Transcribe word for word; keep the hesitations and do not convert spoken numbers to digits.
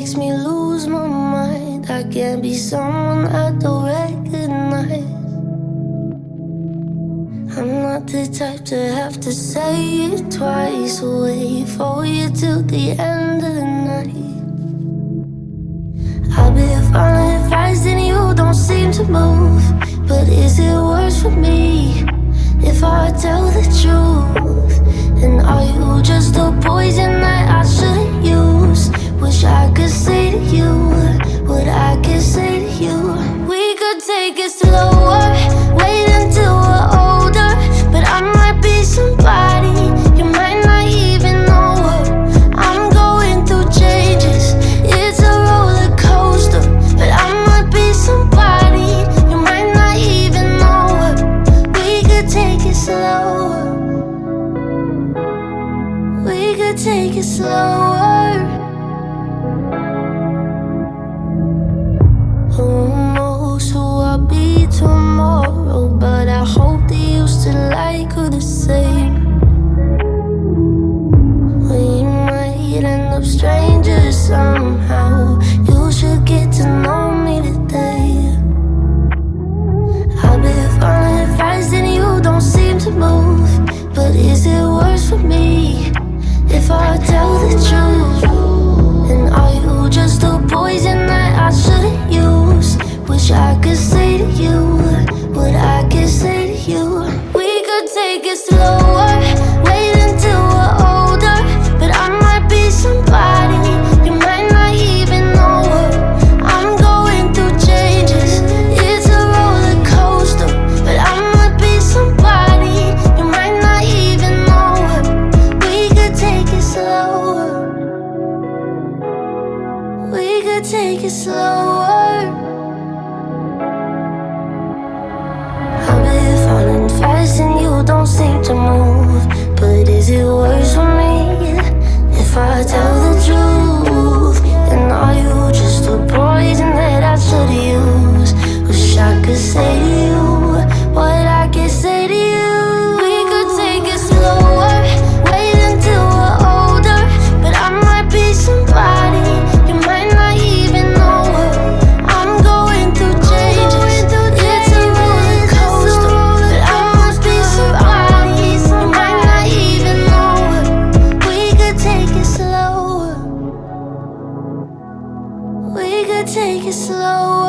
makes me lose my mind. I can't be someone I don't recognize. I'm not the type to have to say it twice. Wait for you till the end of the night. I've been falling fast and you don't seem to move. But is it worse for me if I tell the truth? And are you just a poison that I shouldn't use? Wish I could say to you what I could say to you. We could take it slower, wait until we're older. But I might be somebody you might not even know her. I'm going through changes, it's a roller coaster. But I might be somebody you might not even know her. We could take it slower, we could take it slower. Who knows who I'll be tomorrow? But I hope that you still like her the same. We might end up strangers somehow. You should get to know me today. I've been falling fast and you don't seem to move. But is it worse for me if I tell the truth? And are you just a poison that I shouldn't use? Wish I could say to you what I could say to you. We could take it slower, wait until we're older. But I might be somebody you might not even know her. I'm going through changes, it's a roller coaster. But I might be somebody you might not even know her. We could take it slower, we could take it slower. I've been falling fast and you don't seem to move. But is it worse for me if I tell the truth? And are you just a poison that I should use? Wish I could say to you what I could say to you. We could take it slower, wait until we're older. But I might be somebody you might not even know her. I'm going through changes, it's a roller coaster. But I must be somebody you might not even know her. We could take it slower, we could take it slower.